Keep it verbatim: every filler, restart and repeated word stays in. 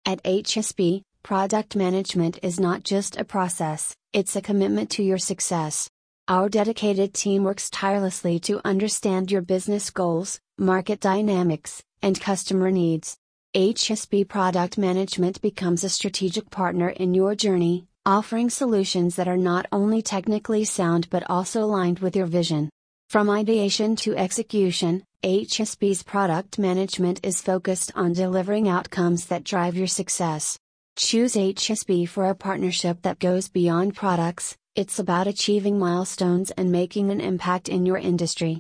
At H S B, product management is not just a process, it's a commitment to your success. Our dedicated team works tirelessly to understand your business goals, market dynamics, and customer needs. H S B Product Management becomes a strategic partner in your journey, offering solutions that are not only technically sound but also aligned with your vision. From ideation to execution, H S B's product management is focused on delivering outcomes that drive your success. Choose H S B for a partnership that goes beyond products. It's about achieving milestones and making an impact in your industry.